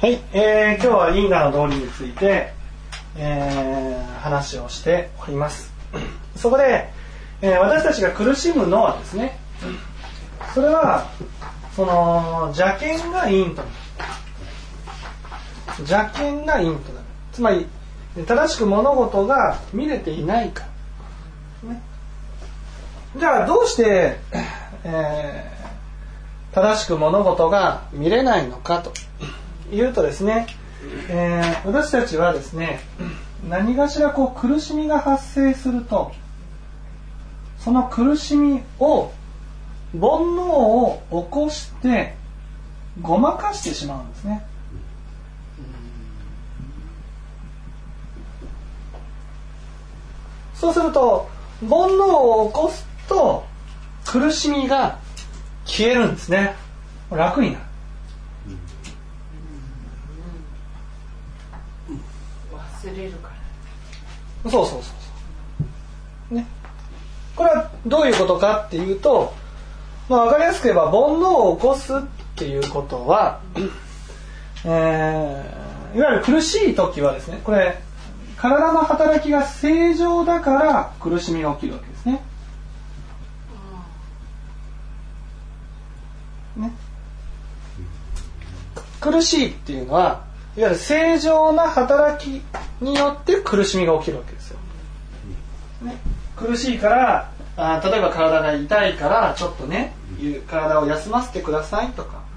はい、今日は因果の道理について、話をしております。そこで、私たちが苦しむのはですね、それはその邪見が因となる。邪見が因となる。つまり正しく物事が見れていないから、ね、じゃあどうして、正しく物事が見れないのかというとですね、私たちはですね、何かしらこう苦しみが発生すると、その苦しみを煩悩を起こしてごまかしてしまうんですね。そうすると煩悩を起こすと苦しみが消えるんですね。楽になる。 忘れるから。 そうね。これはどういうことかっていうと、分かりやすく言えば煩悩を起こすっていうことは、いわゆる苦しい時はですね、これ体の働きが正常だから苦しみが起きるわけですね。苦しいっていうのはいわゆる正常な働きによって苦しみが起きるわけですよ、ね、苦しいから例えば体が痛いからちょっとね体を休ませてくださいとか、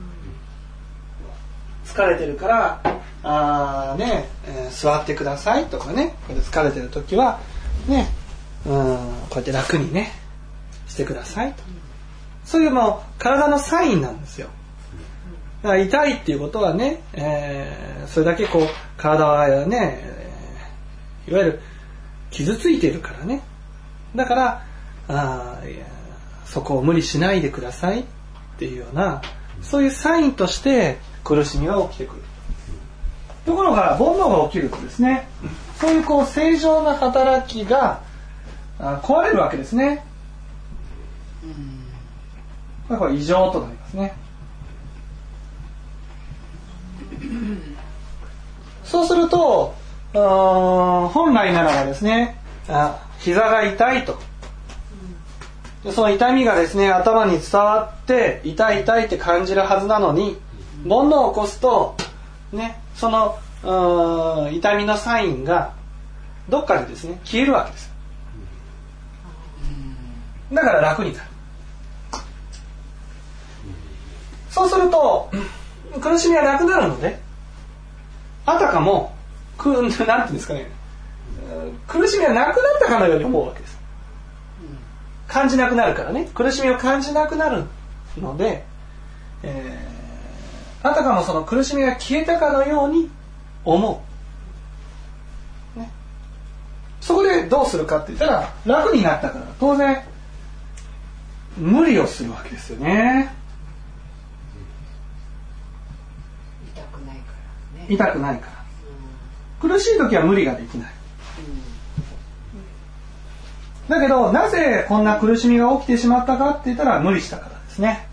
疲れてるから座ってくださいとかね、疲れてる時はね、こうやって楽にねしてくださいと、そういうもう体のサインなんですよ。だから痛いっていうことはね、それだけこう体はね、いわゆる傷ついているからね、だからそこを無理しないでくださいっていうような、そういうサインとして苦しみが起きてくる。ところが煩悩が起きるとですね、そういうこう正常な働きが壊れるわけですね。これ異常となりますね。そうすると本来ならばですね、膝が痛いと、でその痛みがですね頭に伝わって痛い痛いって感じるはずなのに、煩悩を起こすとね、その痛みのサインがどっかでですね消えるわけです。だから楽になる。そうすると苦しみはなくなるので、あたかもなんていうんですかね、苦しみはなくなったかのように思うわけです。感じなくなるからね、苦しみを感じなくなるので、あたかもその苦しみが消えたかのように思う、ね、そこでどうするかって言ったら、楽になったから当然無理をするわけですよね。痛くないから、苦しい時は無理ができない、だけどなぜこんな苦しみが起きてしまったかって言ったら、無理したからですね。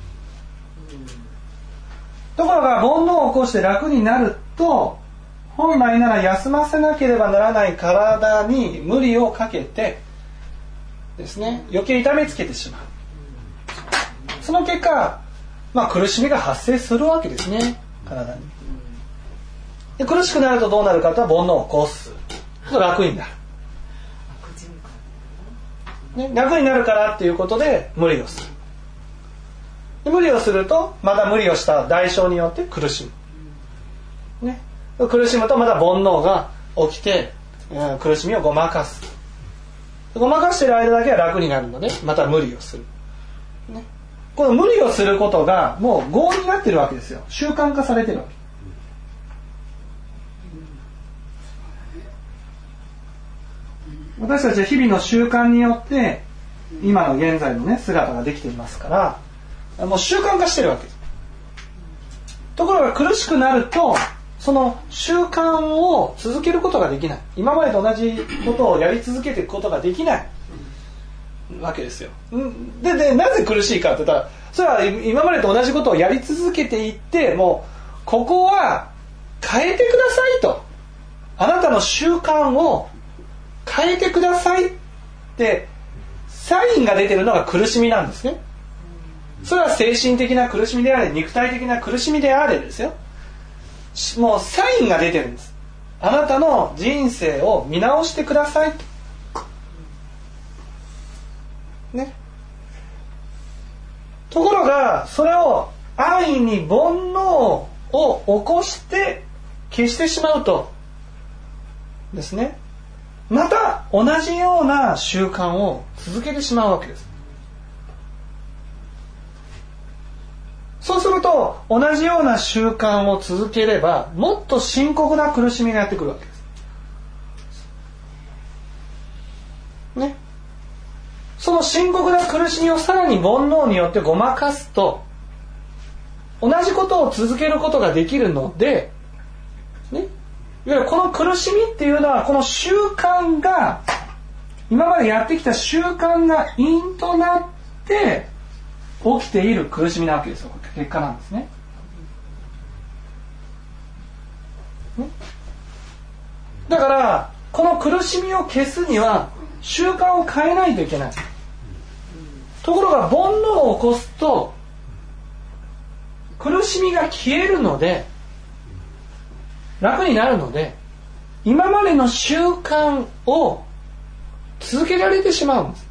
ところが煩悩を起こして楽になると、本来なら休ませなければならない体に無理をかけてですね、余計痛めつけてしまう。その結果、苦しみが発生するわけですね、体に。で苦しくなるとどうなるかとは、煩悩を起こすと楽になる、ね、楽になるからっていうことで無理をする。で無理をするとまた無理をした代償によって苦しむ、ね、苦しむとまた煩悩が起きて、苦しみをごまかす。ごまかしている間だけは楽になるのでまた無理をする、ね、この無理をすることがもう業になってるわけですよ。習慣化されてるわけ。私たちは日々の習慣によって今の現在のね姿ができていますから、もう習慣化してるわけです。ところが苦しくなるとその習慣を続けることができない。今までと同じことをやり続けていくことができないわけですよ。でなぜ苦しいかって言ったら、それは今までと同じことをやり続けていって、もうここは変えてくださいと、あなたの習慣を変えてくださいってサインが出てるのが苦しみなんですね。それは精神的な苦しみであれ、肉体的な苦しみであれですよ。もうサインが出てるんです。あなたの人生を見直してくださいとね。ところがそれを安易に煩悩を起こして消してしまうとですね、また同じような習慣を続けてしまうわけです。そうすると同じような習慣を続ければもっと深刻な苦しみがやってくるわけですね。その深刻な苦しみをさらに煩悩によってごまかすと同じことを続けることができるので、ね、いわゆるこの苦しみっていうのはこの習慣が今までやってきた習慣が因となって起きている苦しみなわけですよ。結果なんですね。だからこの苦しみを消すには習慣を変えないといけない。ところが煩悩を起こすと苦しみが消えるので楽になるので今までの習慣を続けられてしまうんです。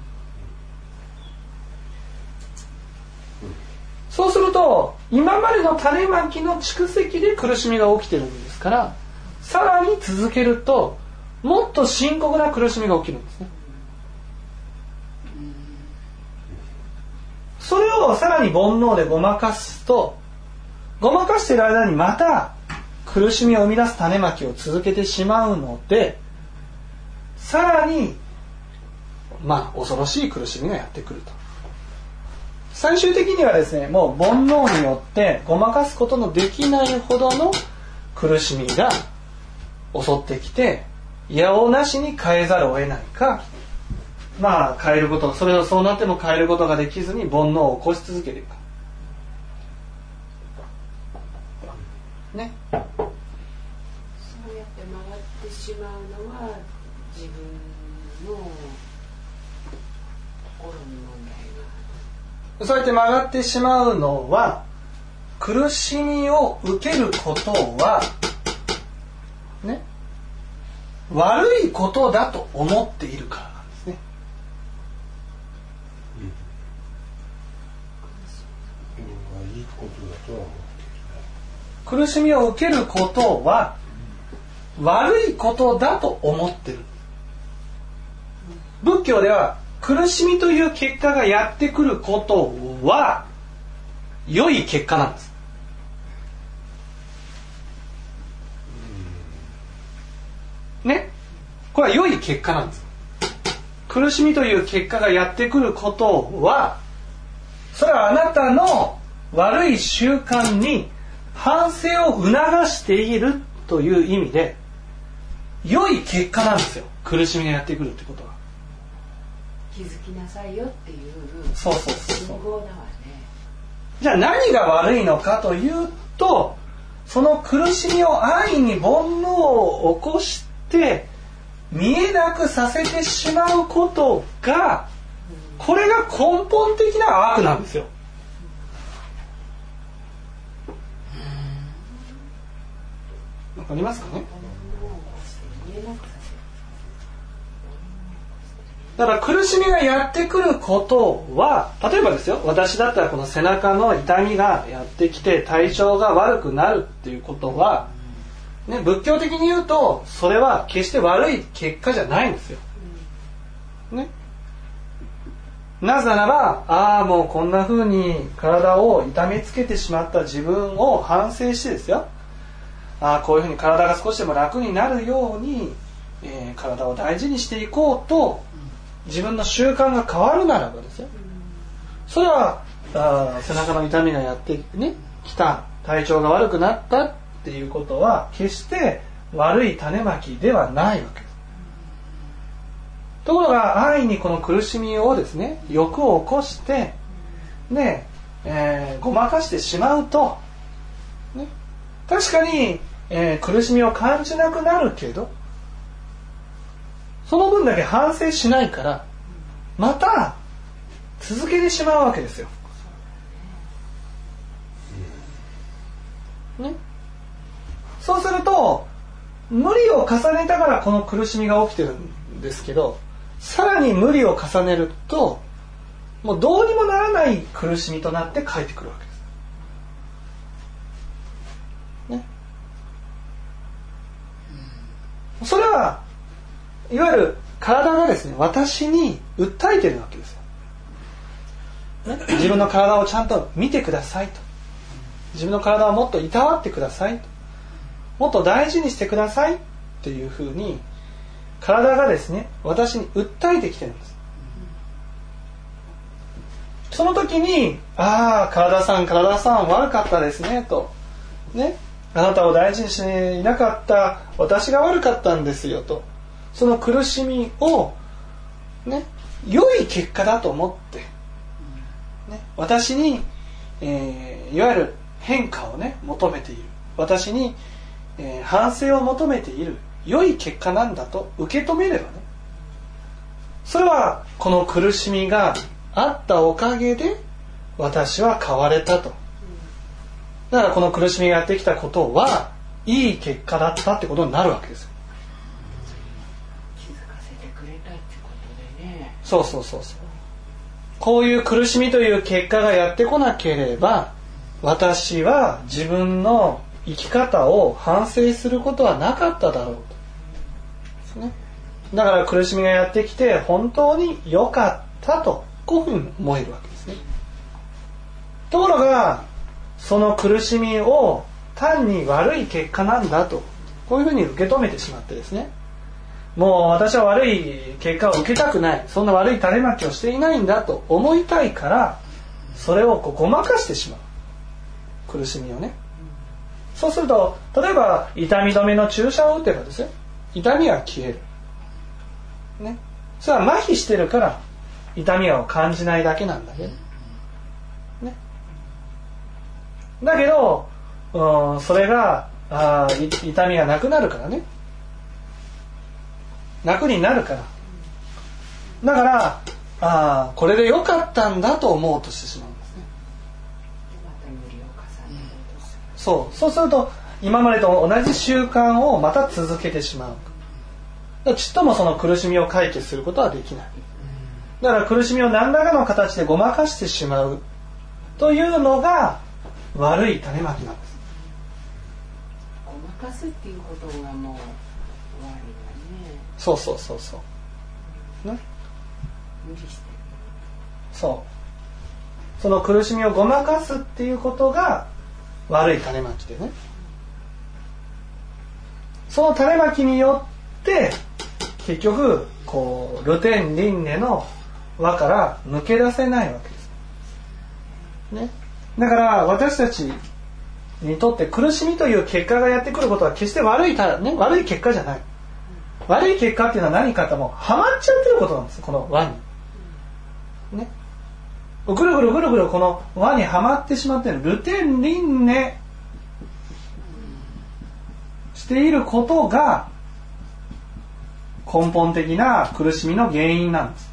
そうすると今までの種まきの蓄積で苦しみが起きてるんですから、さらに続けるともっと深刻な苦しみが起きるんですね。それをさらに煩悩でごまかすと、ごまかしている間にまた苦しみを生み出す種まきを続けてしまうので、さらに恐ろしい苦しみがやってくると。最終的にはですね、もう煩悩によってごまかすことのできないほどの苦しみが襲ってきて、いやおうなしに変えざるを得ないか、変えること、それをそうなっても変えることができずに煩悩を起こし続けるかね。 そうやって回ってしまうのは自分の心に問題が。 そうやって曲がってしまうのは、苦しみを受けることはね、悪いことだと思っているからなんですね。 いいことだとは思っている。 苦しみを受けることは悪いことだと思ってる。仏教では苦しみという結果がやってくることは良い結果なんです。ね、これは良い結果なんです。苦しみという結果がやってくることは、それはあなたの悪い習慣に反省を促しているという意味で良い結果なんですよ。苦しみがやってくるってことは。 気づきなさいよっていう信号だわね。じゃあ何が悪いのかというと、その苦しみを安易に煩悩を起こして見えなくさせてしまうことが、これが根本的な悪なんですよ。わかりますかね。だから苦しみがやってくることは、例えばですよ、私だったらこの背中の痛みがやってきて体調が悪くなるっていうことは、ね、仏教的に言うとそれは決して悪い結果じゃないんですよ、ね、なぜならばもうこんな風に体を痛めつけてしまった自分を反省してですよ、こういう風に体が少しでも楽になるように、体を大事にしていこうと自分の習慣が変わるならばですよ、それは背中の痛みがやってきた、体調が悪くなったっていうことは決して悪い種まきではないわけです。ところが安易にこの苦しみをですね、欲を起こしてね、ごまかしてしまうと、ね、確かに苦しみを感じなくなるけど、その分だけ反省しないからまた続けてしまうわけですよ、ね、そうすると無理を重ねたからこの苦しみが起きてるんですけど、さらに無理を重ねるともうどうにもならない苦しみとなって帰ってくるわけです、ね、それはいわゆる体がですね、私に訴えてるわけですよ、ね、自分の体をちゃんと見てくださいと、自分の体をもっといたわってくださいと、もっと大事にしてくださいっていうふうに体がですね、私に訴えてきてるんです。その時に体さん悪かったですねと、ね、あなたを大事にしていなかった私が悪かったんですよと、その苦しみを、ね、良い結果だと思って、ね、私に、いわゆる変化をね求めている、私に、反省を求めている良い結果なんだと受け止めればね、それはこの苦しみがあったおかげで私は変われたと。だからこの苦しみがやってきたことはいい結果だったってことになるわけですよ。 気づかせてくれたってことでね。 そう。こういう苦しみという結果がやってこなければ、私は自分の生き方を反省することはなかっただろうとですね。だから苦しみがやってきて本当に良かったと、こういうふうに思えるわけですね。ところがその苦しみを単に悪い結果なんだと、こういうふうに受け止めてしまってですね、もう私は悪い結果を受けたくない、そんな悪い種まきをしていないんだと思いたいから、それをごまかしてしまう、苦しみをね。そうすると例えば痛み止めの注射を打てばですね、痛みは消える、ね、それは麻痺してるから痛みを感じないだけなんだけど、ね、だけど、それが痛みがなくなるからね、楽になるから、だからこれで良かったんだと思うとしてしまうんですね。 また無理を重ねるとする。 そうすると今までと同じ習慣をまた続けてしまう。ちっともその苦しみを解決することはできない。だから苦しみを何らかの形でごまかしてしまうというのが悪い種まきなんです。 ごまかすっていうことがもう悪いわね。 そうね、 無理してる。 その苦しみをごまかすっていうことが悪い種まきでね、その種まきによって結局こうルテン輪廻の輪から抜け出せないわけです、ね、だから私たちにとって苦しみという結果がやってくることは決して悪い結果じゃない。悪い結果っていうのは何かともハマっちゃってることなんです、この輪に、ね、ぐるぐるこの輪にはまってしまっている、ルテン輪廻していることが根本的な苦しみの原因なんです、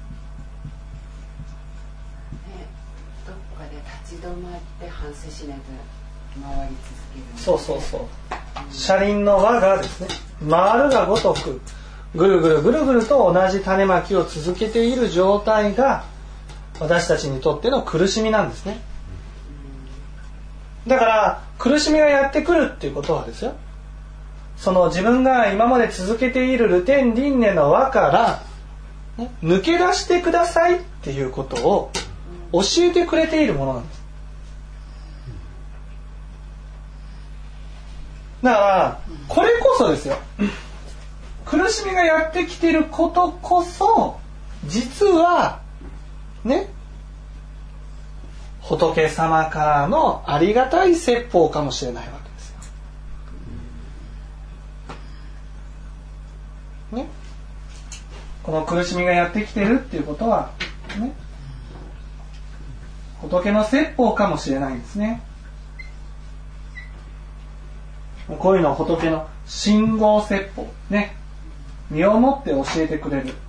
ね、どこかで立ち止まって反省しないと回り続ける、 そう車輪の輪がですね、回るがごとくぐるぐると同じ種まきを続けている状態が私たちにとっての苦しみなんですね。だから苦しみがやってくるっていうことはですよ、その自分が今まで続けているルテン輪廻の輪から、ね、抜け出してくださいっていうことを教えてくれているものなんです。だからこれこそですよ、苦しみがやってきていることこそ実はね、仏様からのありがたい説法かもしれないわけですよ、ね、この苦しみがやってきているっていうことは、ね、仏の説法かもしれないんですね。 こういうのを仏の信号説法ね、身をもって教えてくれる。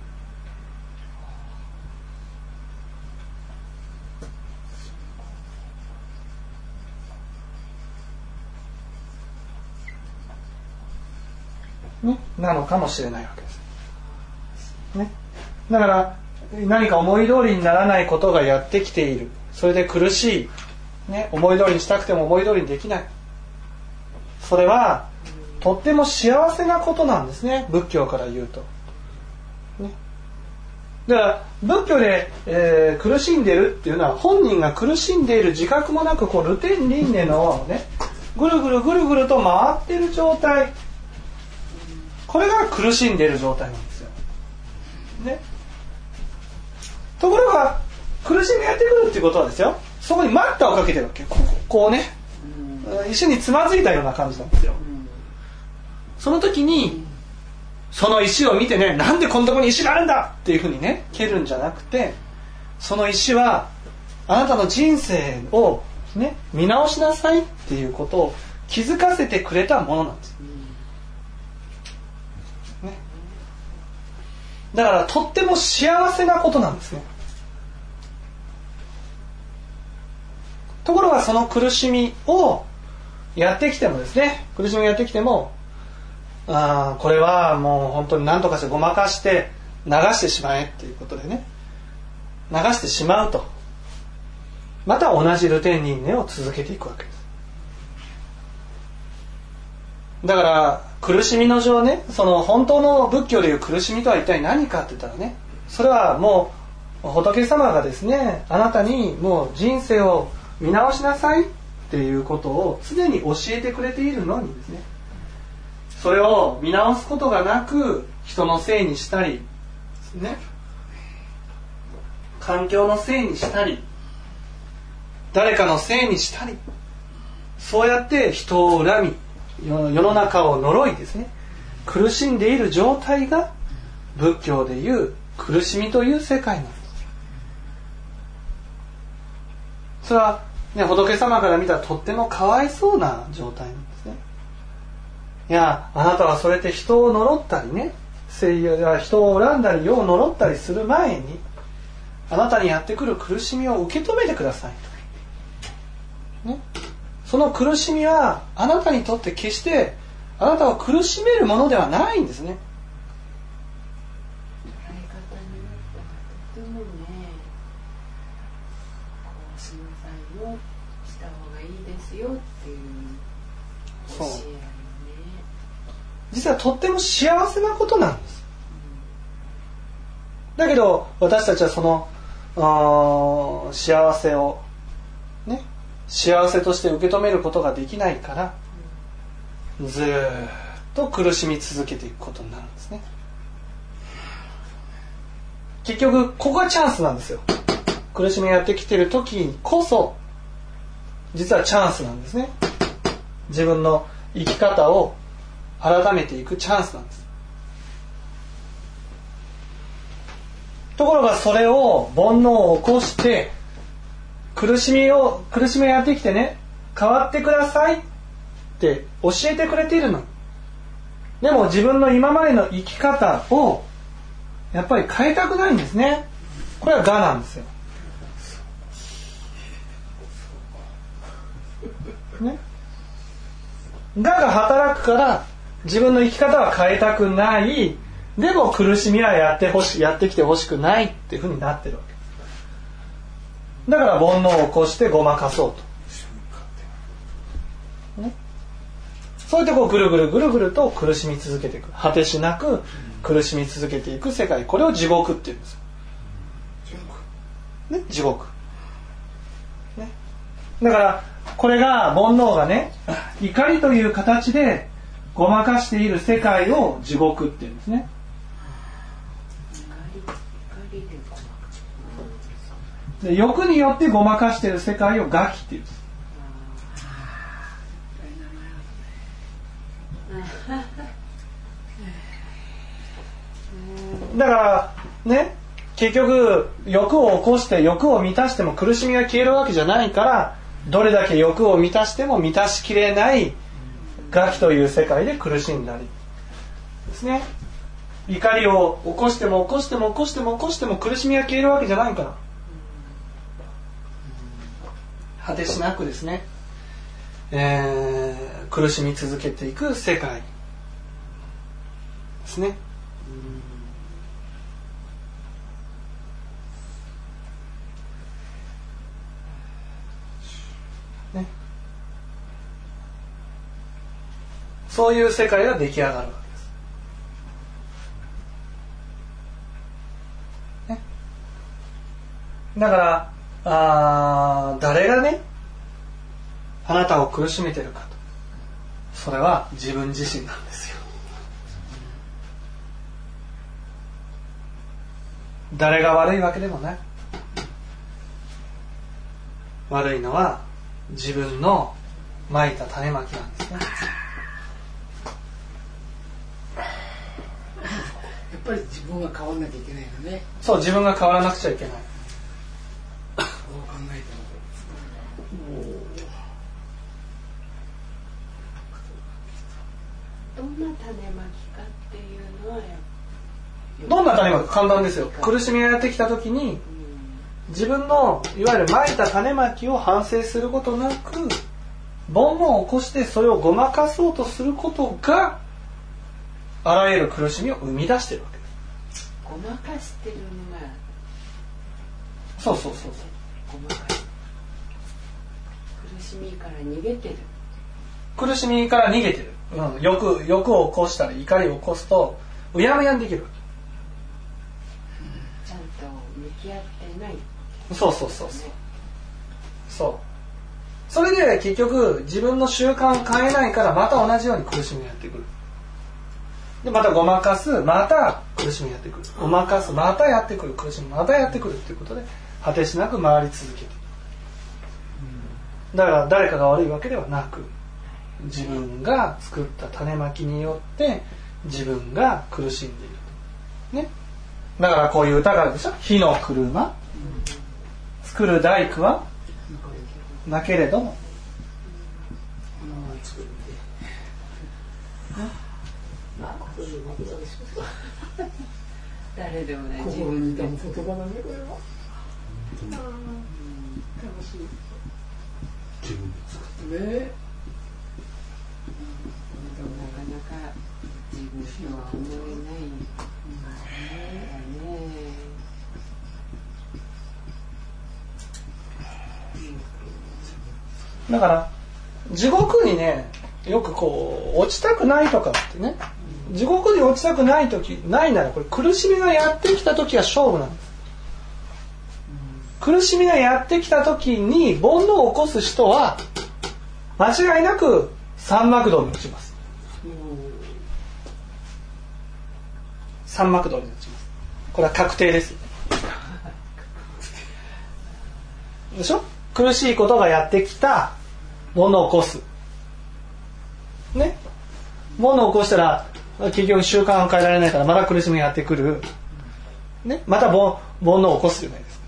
ね、なのかもしれないわけです。ね、だから何か思い通りにならないことがやってきている。それで苦しい、ね、思い通りにしたくても思い通りにできない。それはとっても幸せなことなんですね、仏教から言うと。ね、だから仏教で、苦しんでるっていうのは本人が苦しんでいる自覚もなくこうルテン輪廻のねぐるぐるぐるぐると回ってる状態、これが苦しんでいる状態なんですよ、ね、ところが苦しみがやってくるっていうことはですよ、そこに待ったをかけてるわけ。こうね、石につまずいたような感じなんですよ。その時にその石を見てね、なんでこんなとこに石があるんだっていうふうにね蹴るんじゃなくて、その石はあなたの人生をね見直しなさいっていうことを気づかせてくれたものなんです、ね、だからとっても幸せなことなんですね。ところがその苦しみをやってきてもですね、苦しみがやってきても、これはもう本当に何とかしてごまかして流してしまえっていうことでね、流してしまうとまた同じルテン輪廻を続けていくわけです。だから苦しみの上ね、その本当の仏教でいう苦しみとは一体何かって言ったらね、それはもう仏様がですね、あなたにもう人生を見直しなさいっていうことを常に教えてくれているのにですね、それを見直すことがなく人のせいにしたり、ね、環境のせいにしたり誰かのせいにしたり、そうやって人を恨み世の中を呪いですね苦しんでいる状態が仏教でいう苦しみという世界なんです。それは、ね、仏様から見たらとってもかわいそうな状態なんですね。いや、あなたはそれで人を呪ったりね、人を恨んだり世を呪ったりする前にあなたにやってくる苦しみを受け止めてくださいと、ね、その苦しみはあなたにとって決してあなたを苦しめるものではないんですね。 捉え方によってはとてもね、こうしなさいよ、した方がいいですよっていう教えあるよね。 実はとっても幸せなことなんです、だけど私たちはその幸せをね、幸せとして受け止めることができないから、ずっと苦しみ続けていくことになるんですね。結局ここがチャンスなんですよ。苦しみがやってきている時にこそ実はチャンスなんですね。自分の生き方を改めていくチャンスなんです。ところがそれを煩悩を起こして苦しみがやってきてね、変わってくださいって教えてくれているの。でも自分の今までの生き方をやっぱり変えたくないんですね。これは我なんですよ、ね、我が働くから自分の生き方は変えたくない。でも苦しみはやってきてほしくないっていうふうになってるわけだから、煩悩を起こしてごまかそうと、ね、そうやってこうぐるぐるぐるぐると苦しみ続けていく、果てしなく苦しみ続けていく世界、これを地獄っていうんですよ、ね、地獄、ね、だからこれが煩悩がね、怒りという形でごまかしている世界を地獄っていうんですね。で、欲によってごまかしている世界を餓鬼っていうんです。だからね、結局欲を起こして欲を満たしても苦しみが消えるわけじゃないから、どれだけ欲を満たしても満たしきれない餓鬼という世界で苦しんだりですね。怒りを起こしても起こしても起こしても起こしても苦しみが消えるわけじゃないから、果てしなくですね、苦しみ続けていく世界ですね。ね、そういう世界が出来上がるわけです、ね、だから誰がねあなたを苦しめてるかと、それは自分自身なんですよ。誰が悪いわけでもない。悪いのは自分のまいた種まきなんですね。 やっぱり自分が変わんなきゃいけないよね。 そう、自分が変わらなくちゃいけない。 どう考えても。 どんな種まきかっていうのはどんな種まき？簡単ですよ。苦しみがやってきた時に自分のいわゆるまいた種まきを反省することなく煩悩を起こしてそれをごまかそうとすることがあらゆる苦しみを生み出しているわけです。 ごまかしてるのがそうごまかし苦しみから逃げてる。 苦しみから逃げてる、欲を起こしたり怒りを起こすとうやむやにできるわけ、ちゃんと向き合ってない。 そうそれで結局自分の習慣を変えないからまた同じように苦しみがやってくる。でまたごまかす、また苦しみがやってくる、ごまかす、またやってくる、苦しみまたやってくるということで果てしなく回り続けている。だから誰かが悪いわけではなく、自分が作った種まきによって自分が苦しんでいる、ね、だからこういう歌があるでしょ。火の車、作る大工はなけれども、 誰でもない心に痛む言葉だねこれは。 楽しい。 自分で作ってね。 なかなか自分とは思えないね。 だから地獄にねよくこう落ちたくないとかってね、地獄に落ちたくない時ないならこれ苦しみがやってきた時が勝負なんです。苦しみがやってきた時に煩悩を起こす人は間違いなく三幕道に落ちます。三幕道に落ちます。これは確定です。でしょ。苦しいことがやってきた、煩悩を起こすね、煩悩を起こしたら結局習慣を変えられないからまた苦しみがやってくる、ね、また煩悩を起こすじゃないですか、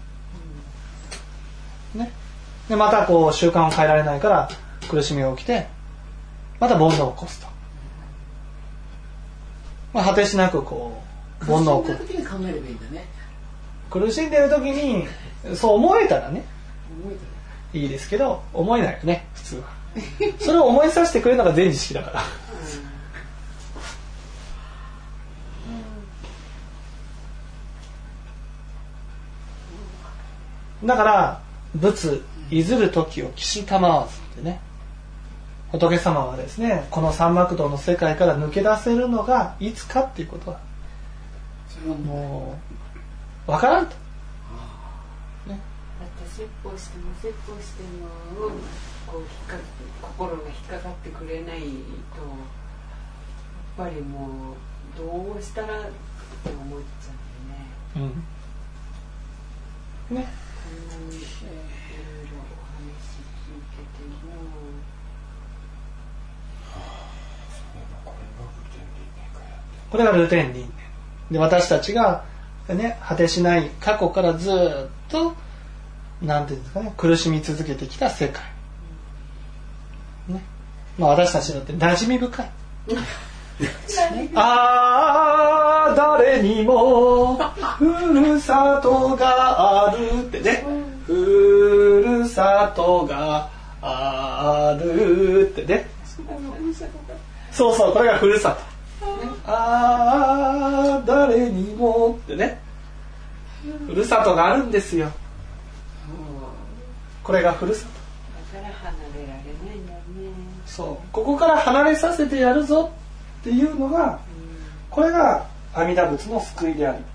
ね、でまたこう習慣を変えられないから苦しみが起きてまた煩悩を起こすと、果てしなくこう煩悩を起こす。 苦しんだ時に考えればいいんだね。 苦しんでる時にそう思えたらね思えたらいいですけど、思えないよね普通は。それを思いさせてくれるのが全知識だからだから仏いずる時を岸たまわずってね、仏様はですねこの三幕道の世界から抜け出せるのがいつかっていうことはそれはもう分からんと、ね、 だって説法してもこう心が引っかかってくれないとやっぱりもうどうしたらって思っちゃうね。 ね、 こんなにいろいろお話聞いててもこれがルテン輪廻で、私たちが、ね、果てしない過去からずっとなんていうんですかね、苦しみ続けてきた世界、ね、 私たちにとって馴染み深いあー誰にもふるさとがあるってね、ふるさとがあるってね、そうそう、これがふるさと、あー誰にもってね、ふるさとがあるんですよ。これがふるさとだから離れられないんだね。 そう、ここから離れさせてやるぞっていうのが、これが阿弥陀仏の救いであり、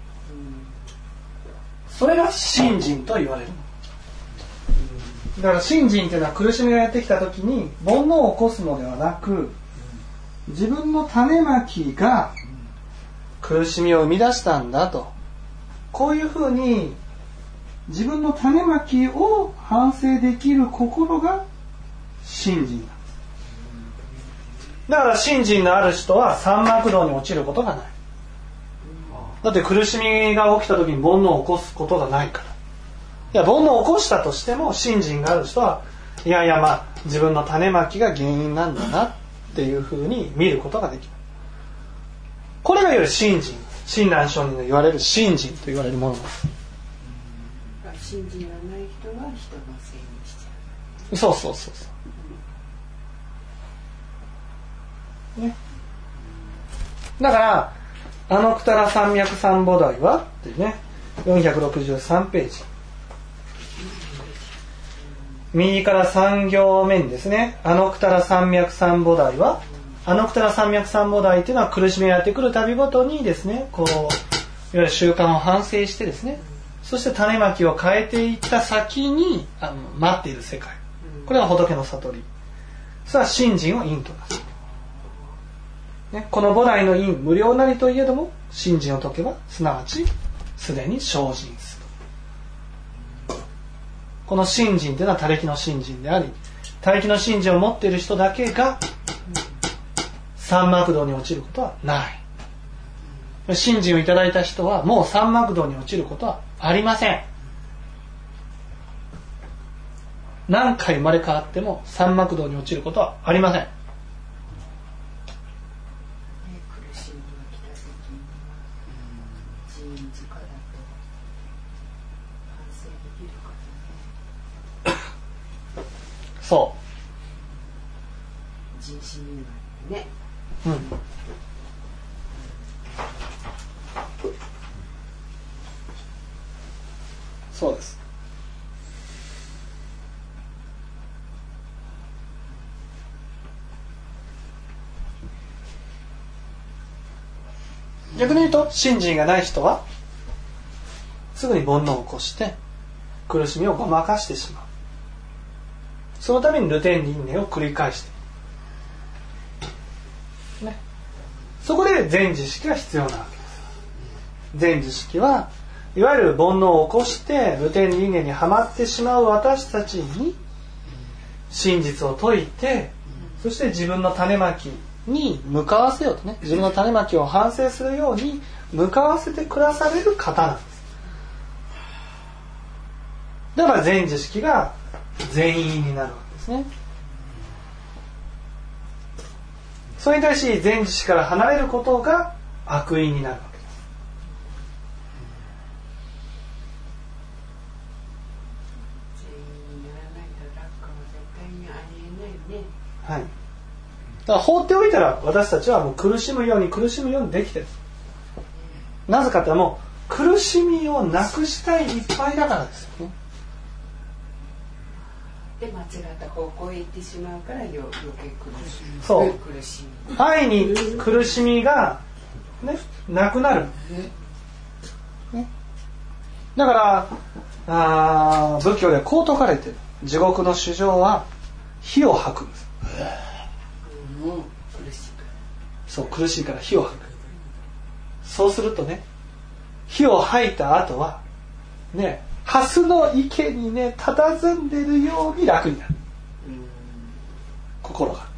それが信心と言われる。だから信心というのは苦しみがやってきた時に煩悩を起こすのではなく、自分の種まきが苦しみを生み出したんだと、こういうふうに自分の種まきを反省できる心が信心だ。だから信心のある人は三幕道に落ちることがない。だって苦しみが起きた時に煩悩を起こすことがないから。いや、煩悩を起こしたとしても信心がある人は、いやいや、自分の種まきが原因なんだなっていうふうに見ることができる。これがいわゆる信心、親鸞聖人の言われる信心と言われるものです。 信心がない人は人のせいにしちゃう。 そう、ね、だからあのくたら三脈三菩提はってね、463ページ、右から3行目にですね、あのくたら三脈三菩提は、あのくたら三脈三菩提っていうのは苦しみがやってくるたびごとにですね、こういわゆる習慣を反省してですね、そして種まきを変えていった先に待っている世界、これが仏の悟り、それは信心を因となす、ね、この菩提の因無量なりといえども信心を解けばすなわちすでに精進する。この信心というのは他力の信心であり、他力の信心を持っている人だけが三幕道に落ちることはない。信心をいただいた人はもう三幕道に落ちることはありません。何回生まれ変わっても三幕道に落ちることはありません。 苦しみが来た時には自因自家だと反省できるかね。 そう。 人心にはね。 そうです。逆に言うと信心がない人はすぐに煩悩を起こして苦しみをごまかしてしまう。そのために流転輪廻を繰り返している、ね、そこで全知識が必要なわけです。全知識はいわゆる煩悩を起こして流転輪廻にはまってしまう私たちに真実を説いて、そして自分の種まきに向かわせようとね、自分の種まきを反省するように向かわせてくだされる方なんです。だから全知識が全因になるわけですね。それに対し全知識から離れることが悪因になるわけです。 全員にならないと楽観は絶対にありえないね。 はい。だから放っておいたら私たちはもう苦しむようにできてる。なぜかってもう苦しみをなくしたいいっぱいだからですよね。 で間違った方向へ行ってしまうから余計苦しむ。 そう。 苦しむ。 愛に苦しみが、ね、なくなる。ね、だから仏教でこう説かれてる。地獄の主情は火を吐くんです。 苦しいから。 そう、苦しいから火を吐く。そうするとね、火を吐いた後はね、蓮の池にね佇んでるように楽になる、心が、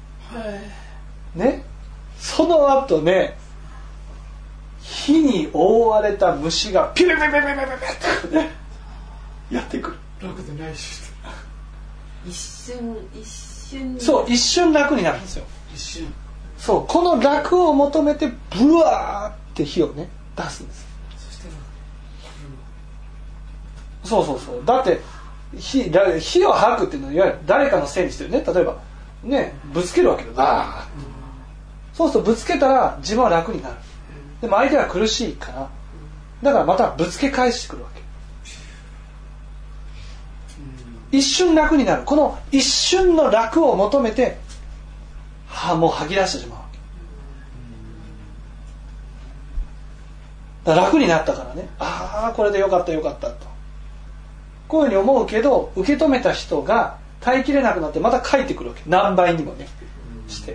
ね、その後ね、火に覆われた虫がピュピュピュピュピュピュってやってくる。 楽でないし一そう一瞬楽になるんですよ。 一瞬。 そうこの楽を求めてブワーって火をね出すんです。 そしたら、 そうだって火を吐くっていうのはいわゆる誰かのせいにしてるね。例えばねぶつけるわけよ。そうするとぶつけたら自分は楽になる。でも相手は苦しいからだからまたぶつけ返してくるわけ。一瞬楽になる。この一瞬の楽を求めてもう吐き出してしまうわけ。だから楽になったからね、これでよかったとこういうふうに思うけど、受け止めた人が耐えきれなくなってまた帰ってくるわけ。何倍にもねして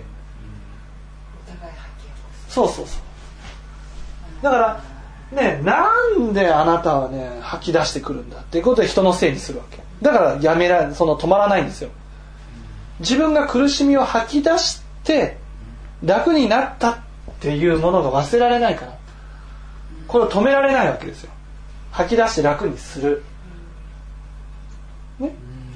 そうだからね、なんであなたはね吐き出してくるんだっていうことで人のせいにするわけ。だから止まらないんですよ。自分が苦しみを吐き出して楽になったっていうものが忘れられないから、これを止められないわけですよ。吐き出して楽にする、ね、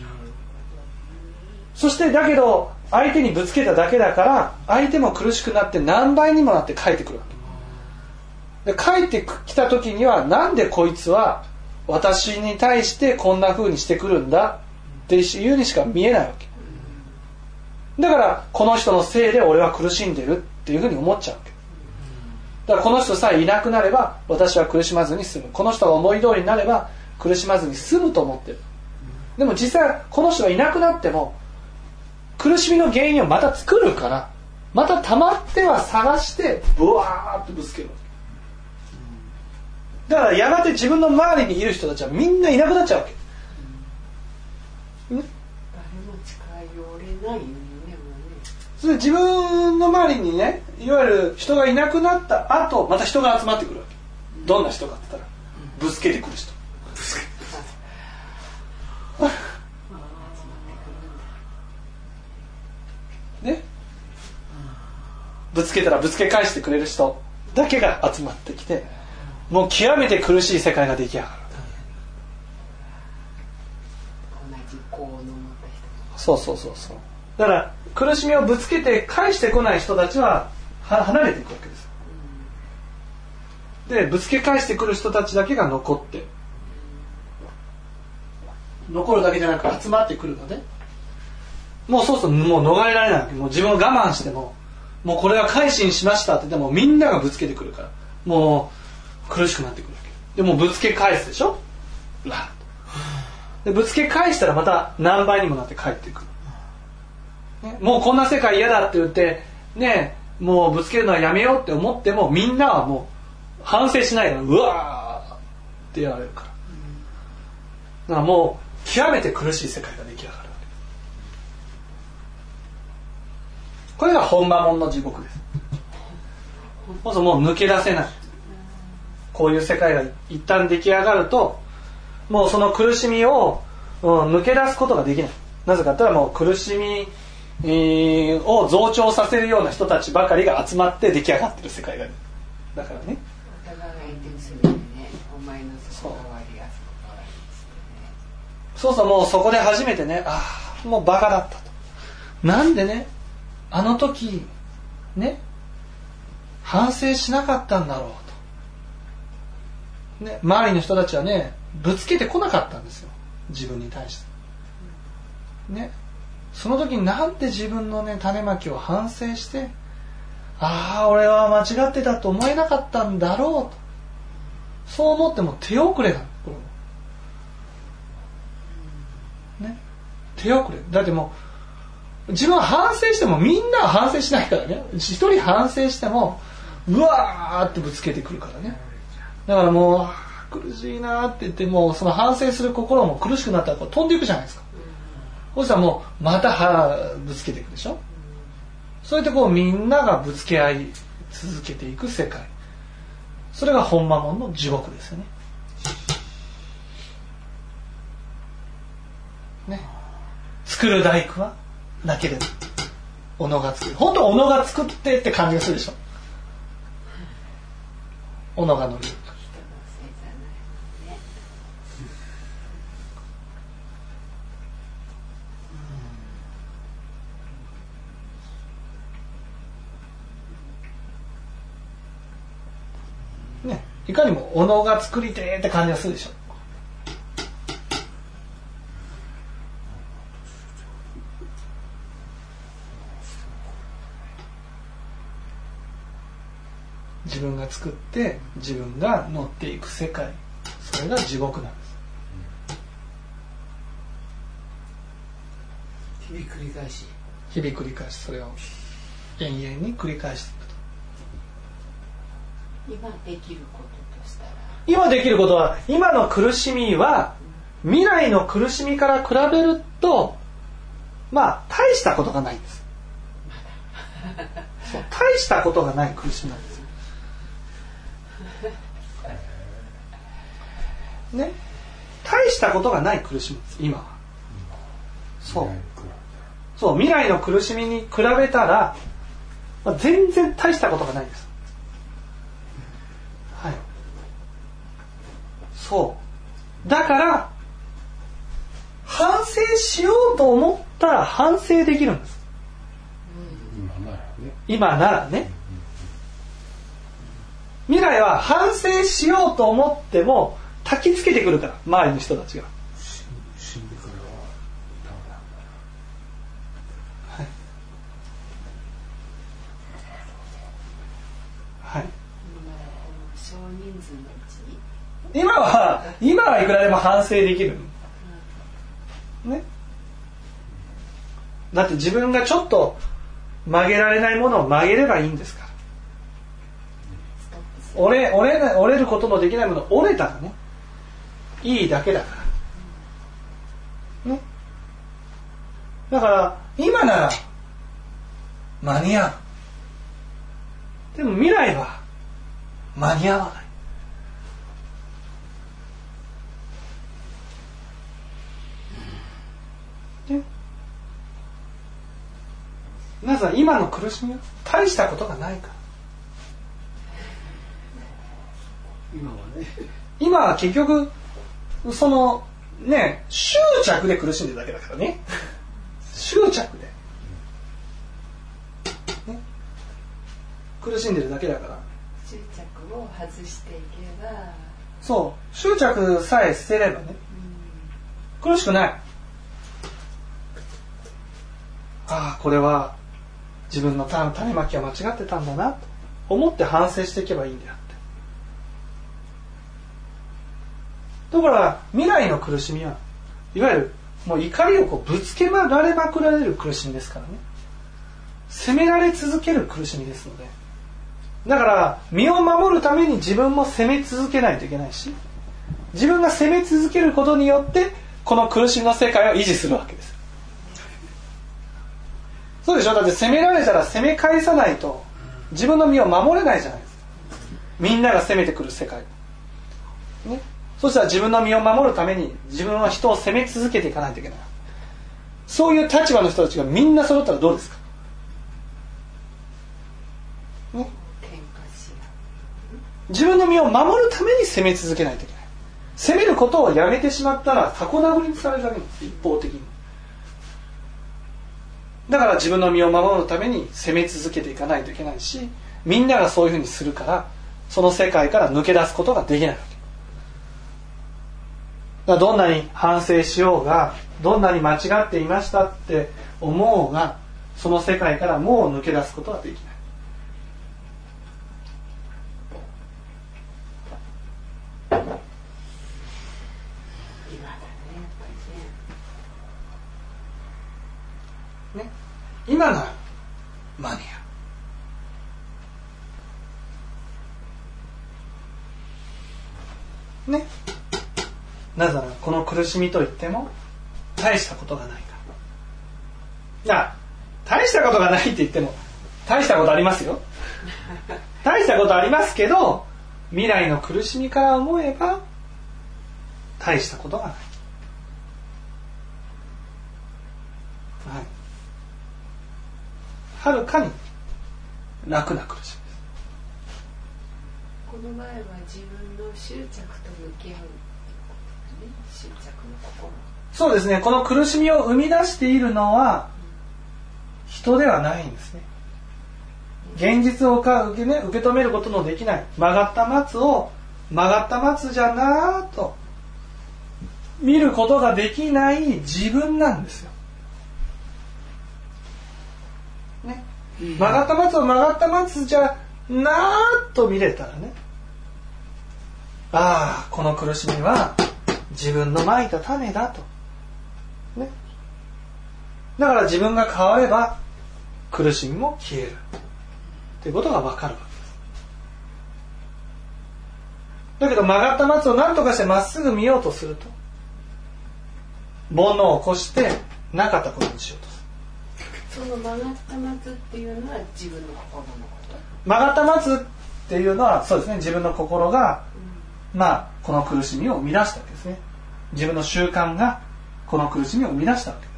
そしてだけど相手にぶつけただけだから相手も苦しくなって何倍にもなって帰ってくるわけで、帰ってきた時にはなんでこいつは私に対してこんな風にしてくるんだっていうにしか見えないわけだから、この人のせいで俺は苦しんでるっていう風に思っちゃうわけだから、この人さえいなくなれば私は苦しまずに済む。この人が思い通りになれば苦しまずに済むと思ってる。でも実際この人がいなくなっても苦しみの原因をまた作るから、また溜まっては探してブワーッとぶつけるわけだから、やがて自分の周りにいる人たちはみんないなくなっちゃうわけ、 誰も近寄れないよね。 それで自分の周りにね、いわゆる人がいなくなった後また人が集まってくるわけ。どんな人かって言ったらぶつけてくる人ね、ぶつけたらぶつけ返してくれる人だけが集まってきて、もう極めて苦しい世界が出来上がる。 同じ行動を持った人。そうだから苦しみをぶつけて返してこない人たちは離れていくわけです。でぶつけ返してくる人たちだけが残って、残るだけじゃなく集まってくるので、もうそうするともう逃れられないわけ。もう自分を我慢してもうこれは改心しましたって言ってもみんながぶつけてくるからもう苦しくなってくるわけで、もうぶつけ返すでしょ。でぶつけ返したらまた何倍にもなって帰ってくる、ね、もうこんな世界嫌だって言ってね、もうぶつけるのはやめようって思ってもみんなはもう反省しないからうわーってやられるから、だからもう極めて苦しい世界が出来上がるわけ。これが本間門の地獄です。もう抜け出せない。こういう世界が一旦出来上がるともうその苦しみを、抜け出すことができない。なぜかというともう苦しみを増長させるような人たちばかりが集まって出来上がってる世界がある。だからね、 お互い相手にするんでね、お前のそこが悪いやつが悪いですよね。 そうもうそこで初めてね、もうバカだったと。なんでねあの時ね反省しなかったんだろうと、ね、周りの人たちはねぶつけてこなかったんですよ、自分に対して、ね、その時になんで自分のね種まきを反省して俺は間違ってたと思えなかったんだろうと、そう思っても手遅れなの、これもね、手遅れだってもう自分は反省してもみんなは反省しないからね、一人反省してもうわーってぶつけてくるからね。だからもう苦しいなって言ってもその反省する心も苦しくなったらこう飛んでいくじゃないですか。そしたらもうまたぶつけていくでしょ。そうやってこうみんながぶつけ合い続けていく世界、それが本間門の地獄ですよね。ね、作る大工はだけでも斧が作る。本当斧が作ってって感じがするでしょ。斧が乗る。 ね、いかにも斧が作りてーって感じがするでしょ。自分が作って自分が乗っていく世界、それが地獄なんです。 日々繰り返しそれを延々に繰り返していくと。 今できることとしたら、 今できることは、今の苦しみは未来の苦しみから比べると大したことがないんです。そう大したことがない苦しみなんですよね、大したことがない苦しみです今は。そう未来の苦しみに比べたら、全然大したことがないんです。はい。そうだから反省しようと思ったら反省できるんです。今ならね。未来は反省しようと思っても焚きつけてくるから、周りの人たちが。 死んでからはダメなんだ。 はい。はい。 少人数のうちに今はいくらでも反省できる。ね。だって自分がちょっと曲げられないものを曲げればいいんですから。折れることのできないもの折れたらね、いいだけだからね。だから今なら間に合う。でも未来は間に合わない。ね、なぜ今の苦しみは大したことがないから。今は結局そのね、執着で苦しんでるだけだからね。執着で、ね、苦しんでるだけだから。 執着を外していけば、 そう執着さえ捨てればね、苦しくない。ああこれは自分の種まきは間違ってたんだなと思って反省していけばいいんだよ。だから未来の苦しみはいわゆるもう怒りをぶつけられまくられる苦しみですからね。責められ続ける苦しみですので、だから身を守るために自分も責め続けないといけないし、自分が責め続けることによってこの苦しみの世界を維持するわけです。そうでしょ。だって責められたら責め返さないと自分の身を守れないじゃないですか。みんなが責めてくる世界ね。そしたら自分の身を守るために自分は人を責め続けていかないといけない。そういう立場の人たちがみんな揃ったらどうですか、ね、自分の身を守るために責め続けないといけない。責めることをやめてしまったらタコ殴りにされるだけなんです。一方的に。だから自分の身を守るために責め続けていかないといけないし、みんながそういうふうにするからその世界から抜け出すことができないわけ。どんなに反省しようが、どんなに間違っていましたって思うが、その世界からもう抜け出すことはできない。ね、今なら間に合う。ね。なぜならこの苦しみといっても大したことがないから。大したことがないって言っても大したことありますよ。大したことありますけど、未来の苦しみから思えば大したことがない。はい。はるかに楽な苦しみです。 この前は自分の執着と向き合う、執着の心。 そうですね。この苦しみを生み出しているのは人ではないんですね。 現実を受け止めることのできない曲がった松を曲がった松じゃなーと見ることができない自分なんですよ、ね、曲がった松を曲がった松じゃなーと見れたらね、ああこの苦しみは自分の蒔いた種だと、ね、だから自分が変われば苦しみも消えるということが分かるわけです。だけど曲がった松を何とかしてまっすぐ見ようとすると煩悩を起こしてなかったことにしようとする。 その曲がった松っていうのは自分の心のこと。 曲がった松っていうのはそうですね、自分の心が、この苦しみを生み出したわけですね。自分の習慣がこの苦しみを生み出したわけです。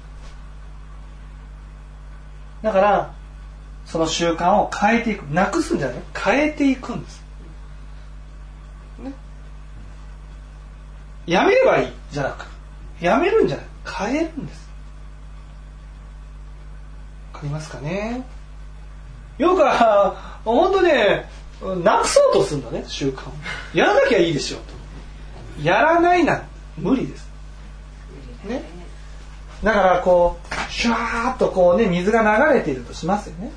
だからその習慣を変えていく、なくすんじゃない、変えていくんです、ね、やめればいいじゃなく、やめるんじゃない、変えるんです。わかりますかね。よく本当ね、なくそうとするんだね、習慣を。やらなきゃいいでしょうと。やらないなんて無理です、ね、だからこうシュワーッとこうね、水が流れているとしますよね。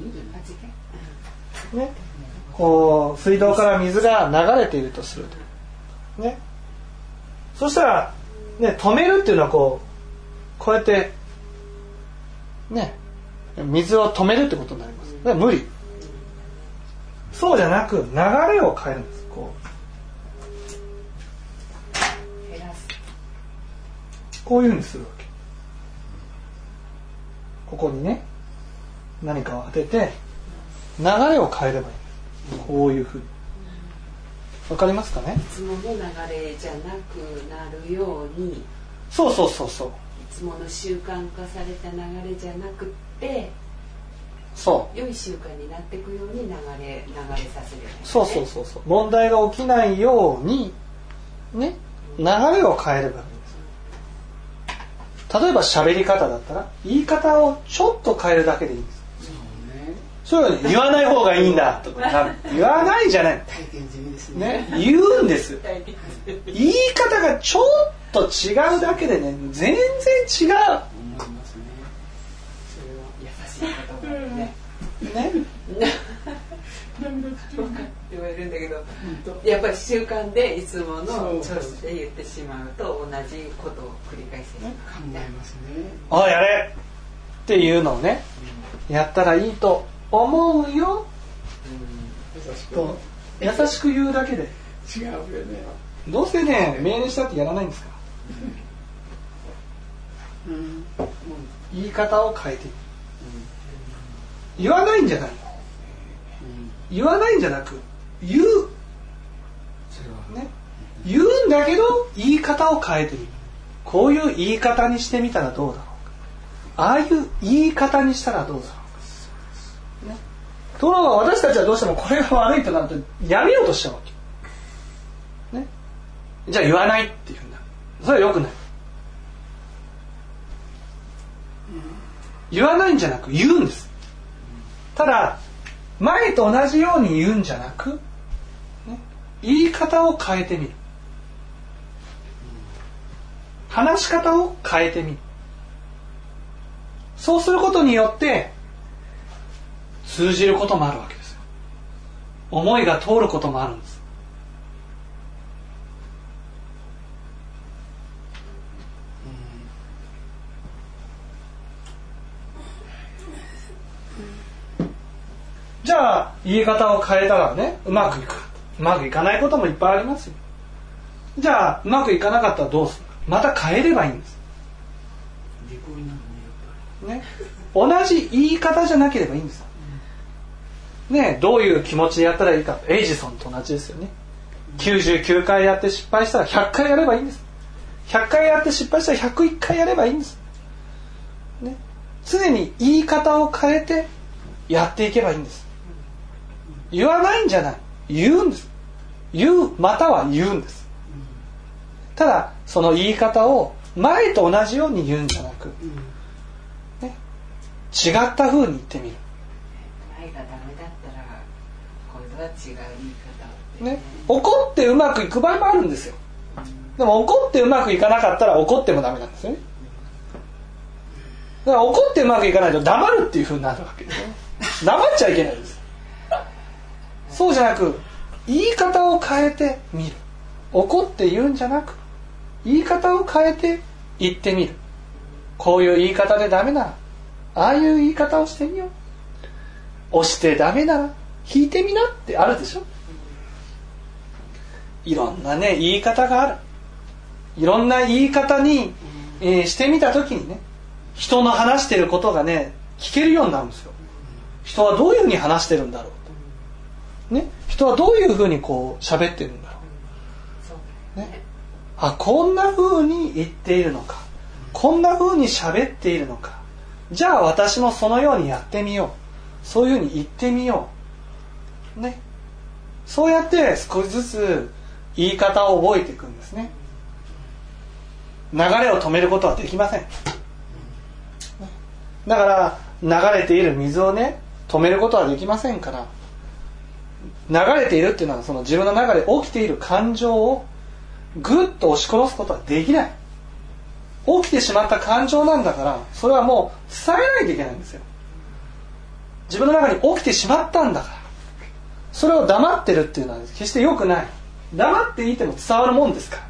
ね、こう水道から水が流れているとすると、ね、そしたら、ね、止めるっていうのはこうやってね、水を止めるってことになります。だから無理。そうじゃなく流れを変えるんです。こういうふうにするわけ。ここにね、何かを当てて流れを変えればいい。こういうふうに。わかりますかね。 いつもの流れじゃなくなるように。 そう。いつもの習慣化された流れじゃなくって、良い習慣になっていくように流れさせる、ね。そう。問題が起きないようにね、流れを変えればいいんです。例えば喋り方だったら言い方をちょっと変えるだけでいいんです。それは言わない方がいいんだとか言わないじゃない。 体験済みですね。言うんです。言い方がちょっと違うだけでね、全然違う。 思いますね。 それは優しい言葉ね。 ね。 言われるんだけど、やっぱり習慣でいつもの調子で言ってしまうと同じことを繰り返してしまう。 考えますね。 あ、やれっていうのをね、やったらいいと思うよ。と優しく言うだけで。 違うよね。 どうせね、命令したってやらないんですから。言い方を変えていく。言わないんじゃない。言わないんじゃなく言う、ね、言うんだけど言い方を変えてみる。こういう言い方にしてみたらどうだろうか、ああいう言い方にしたらどうだろうか、ね、ところが私たちはどうしてもこれが悪いとなるとやめようとしちゃうわけ、ね、じゃあ言わないっていうんだ。それは良くない。言わないんじゃなく言うんです。ただ前と同じように言うんじゃなく、ね、言い方を変えてみる。話し方を変えてみる。そうすることによって通じることもあるわけですよ。思いが通ることもあるんです。じゃあ言い方を変えたらね、うまくいく。うまくいかないこともいっぱいありますよ。じゃあうまくいかなかったらどうする？また変えればいいんです。ね、同じ言い方じゃなければいいんです。ね、どういう気持ちでやったらいいか。エジソンと同じですよね。99回やって失敗したら100回やればいいんです。100回やって失敗したら101回やればいいんです。ね、常に言い方を変えてやっていけばいいんです。言わないんじゃない、言うんです。言う、または言うんです。ただその言い方を前と同じように言うんじゃなく、ね、違った風に言ってみる。 前愛がダメだったら今度は違う言い方をね、怒ってうまくいく場合もあるんですよ。でも怒ってうまくいかなかったら怒ってもダメなんですよね。だから怒ってうまくいかないと黙るっていう風になるわけですね。黙っちゃいけないんです。そうじゃなく言い方を変えてみる。怒って言うんじゃなく言い方を変えて言ってみる。こういう言い方でダメならああいう言い方をしてみよう。押してダメなら引いてみなってあるでしょ。いろんなね言い方がある。いろんな言い方に、してみたときにね、人の話してることがね聞けるようになるんですよ。人はどういうふうに話してるんだろうと、ね、人はどういうふうにこう喋ってるんだろう、ね、あ、こんなふうに言っているのか、こんなふうに喋っているのか、じゃあ私もそのようにやってみよう、そういうふうに言ってみよう、ね、そうやって少しずつ言い方を覚えていくんですね。流れを止めることはできません。だから流れている水をね止めることはできませんから、流れているっていうのはその自分の中で起きている感情をぐっと押し殺すことはできない。起きてしまった感情なんだから、それはもう伝えないといけないんですよ。自分の中に起きてしまったんだから、それを黙ってるっていうのは決して良くない。黙っていても伝わるもんですから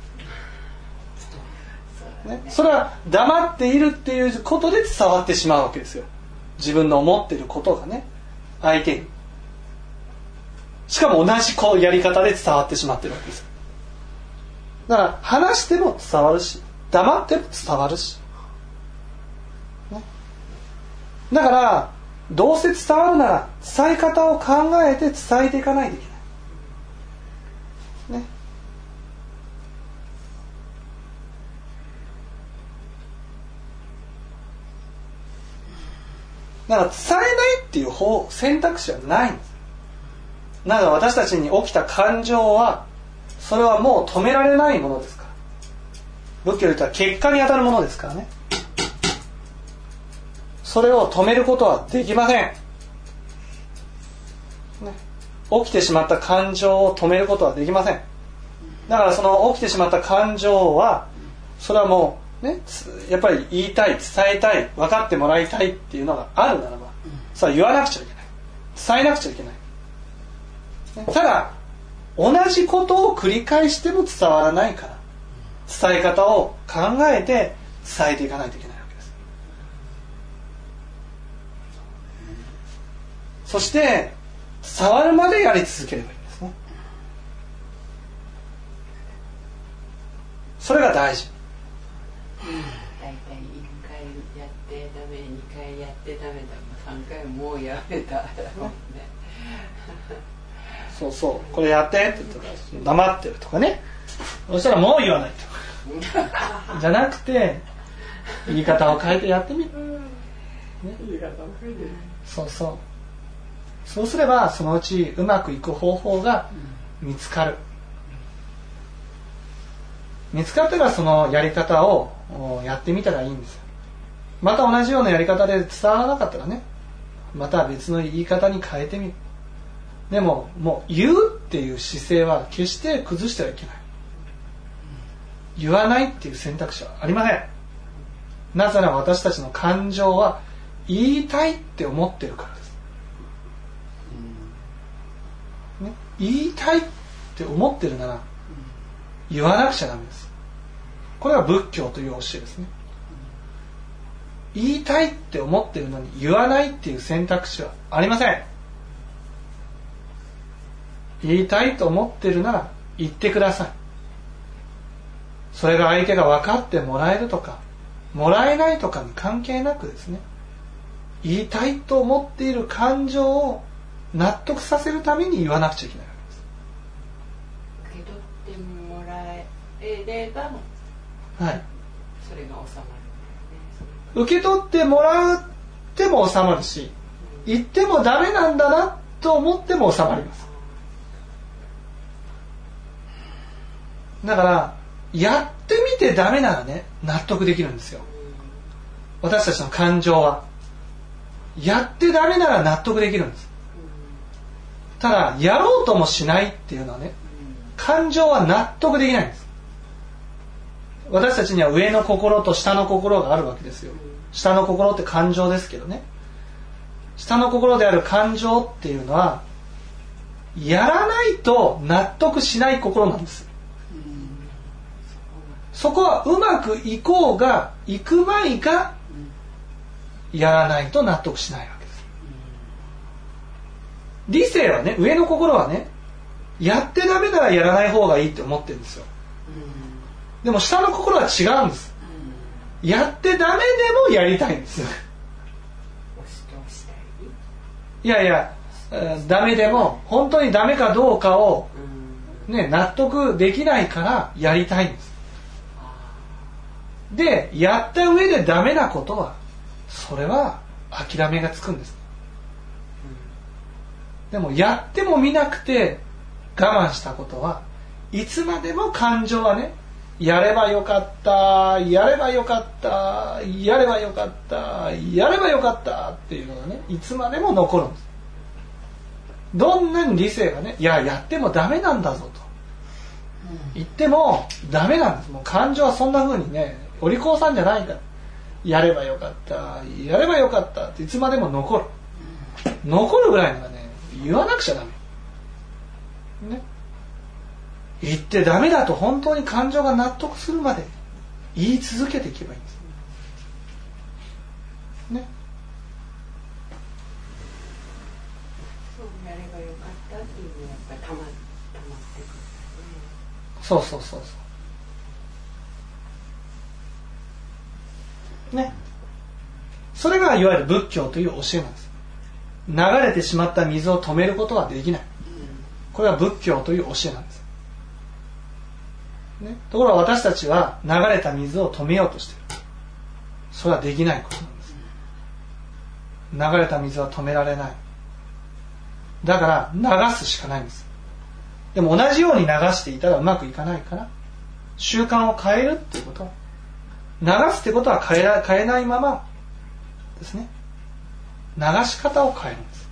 、ね、それは黙っているっていうことで伝わってしまうわけですよ。自分の思っていることがね相手に、しかも同じこうやり方で伝わってしまってるわけですよ。だから話しても伝わるし、黙っても伝わるし、ね、だからどうせ伝わるなら伝え方を考えて伝えていかないといけない、ね、だから伝えないっていう選択肢はないんです。だから私たちに起きた感情はそれはもう止められないものですから、仏教で言ったら結果に当たるものですからね。それを止めることはできません、ね、起きてしまった感情を止めることはできません。だからその起きてしまった感情はそれはもうね、やっぱり言いたい、伝えたい、分かってもらいたいっていうのがあるならば、それは言わなくちゃいけない、伝えなくちゃいけない。ただ同じことを繰り返しても伝わらないから、伝え方を考えて伝えていかないといけないわけです。そして伝わるまでやり続ければいいんですね。それが大事。 大体1回やってダメ、2回やってダメだ、3回もうやめただもんね。 そうそう、これやってって言ったら黙ってるとかね、そしたらもう言わないとかじゃなくて言い方を変えてやってみる、ね、 言い方を変えて、 そうそう、そうすればそのうちうまくいく方法が見つかる。見つかったらそのやり方をやってみたらいいんですよ。また同じようなやり方で伝わらなかったらね、また別の言い方に変えてみる。でももう言うっていう姿勢は決して崩してはいけない。言わないっていう選択肢はありません。なぜなら私たちの感情は言いたいって思ってるからです、ね、言いたいって思ってるなら言わなくちゃダメです。これは仏教という教えですね。言いたいって思ってるのに言わないっていう選択肢はありません。言いたいと思ってるなら言ってください。それが相手が分かってもらえるとかもらえないとかに関係なくですね、言いたいと思っている感情を納得させるために言わなくちゃいけないわけです。受け取ってもらえれば、 はい、 それが収まる、ね、 受け取ってもらっても収まるし、言ってもダメなんだなと思っても収まります。だからやってみてダメならね、納得できるんですよ。私たちの感情はやってダメなら納得できるんです。 ただやろうともしないっていうのはね、感情は納得できないんです。私たちには上の心と下の心があるわけですよ。下の心って感情ですけどね、下の心である感情っていうのはやらないと納得しない心なんです。そこはうまくいこうがいくまいがやらないと納得しないわけです。理性はね、上の心はね、やってダメならやらない方がいいって思ってるんですよ。でも下の心は違うんです。やってダメでもやりたいんです。いやいや、ダメでも本当にダメかどうかを、ね、納得できないからやりたいんです。で、やった上でダメなことはそれは諦めがつくんです。でもやっても見なくて我慢したことはいつまでも感情はね、やればよかった、やればよかった、やればよかった、やればよかったっていうのがね、いつまでも残るんです。どんなに理性がね、いや、やってもダメなんだぞと言ってもダメなんです。もう感情はそんな風にね、お利口さんじゃないから、やればよかった、やればよかったっていつまでも残る。残るぐらいならね、言わなくちゃダメ。ね。言ってダメだと本当に感情が納得するまで言い続けていけばいいんです。ね。 そうやればよかったっていうのはやっぱり溜まってくるんですね。 そうそうそうそう。ね。それがいわゆる仏教という教えなんです。流れてしまった水を止めることはできない。これは仏教という教えなんです。ね、ところが私たちは流れた水を止めようとしている。それはできないことなんです。流れた水は止められない。だから流すしかないんです。でも同じように流していたらうまくいかないから、習慣を変えるっていうこと、流すってことは変えないままですね、流し方を変えるんです。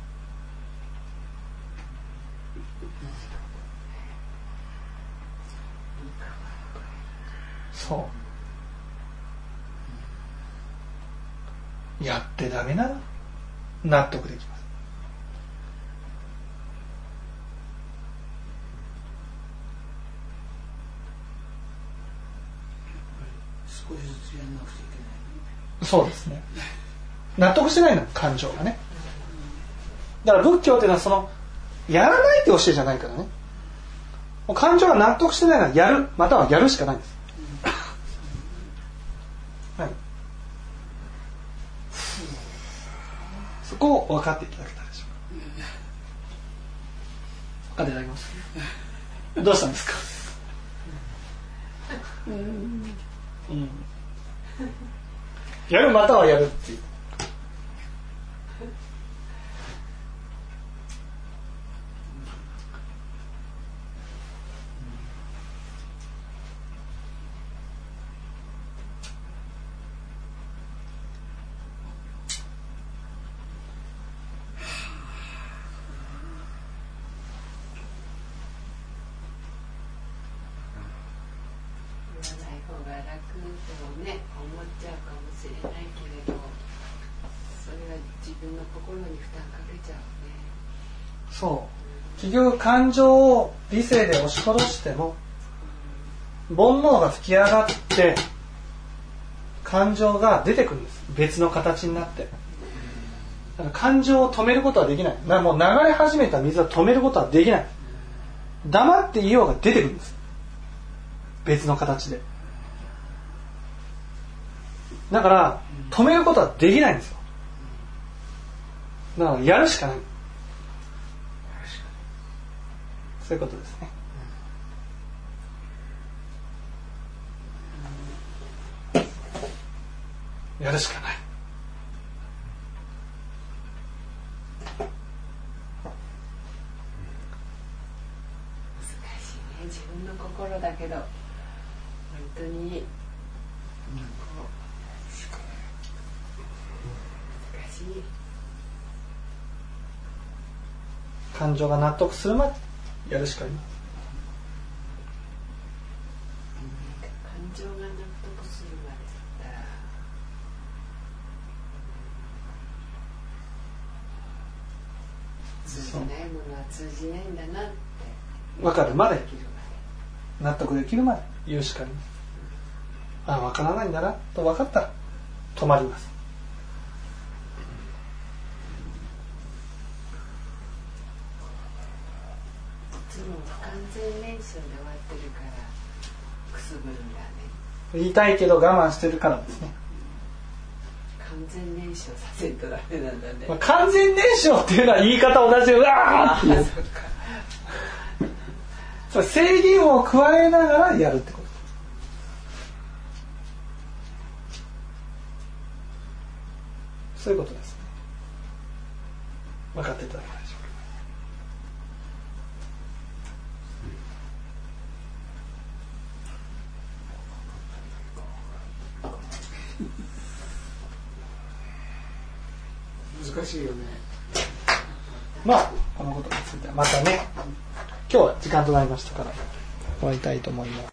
そうやってダメなら納得できます。 少しずつやらなくちゃいけない。 そうですね。納得してないの、感情がね。だから仏教っていうのはそのやらないって教えじゃないからね。もう感情が納得してないのはやる、またはやるしかないんです。はい。そこを分かっていただけたでしょうか。分かっていただけます。どうしたんですか。やるまたはやるっていう。そう結局感情を理性で押し殺しても煩悩が吹き上がって感情が出てくるんです。別の形になって。だから感情を止めることはできない。もう流れ始めた水は止めることはできない。黙っていようが出てくるんです。別の形で。だから止めることはできないんですよ。だからやるしかない。そういうことですね。やるしかない。 難しいね、自分の心だけど本当に難しい。 感情が納得するまでやるしかあります。 感情が納得するまでだったら通じないものは通じないんだなって分かるまで納得できるまで言うしかあります。あ、分からないんだなと分かったら止まります。 いつも不完全燃焼で終わってるからくすぐるんだね。 言いたいけど我慢してるからですね。 完全燃焼させるとダメなんだね。 完全燃焼っていうのは言い方同じでうわーっていうそれ制限を加えながらやるってこと。そういうことですね。分かっていただけないでしょ難しいよね。 まあこのことについてはまたね、今日は時間となりましたから終わりたいと思います。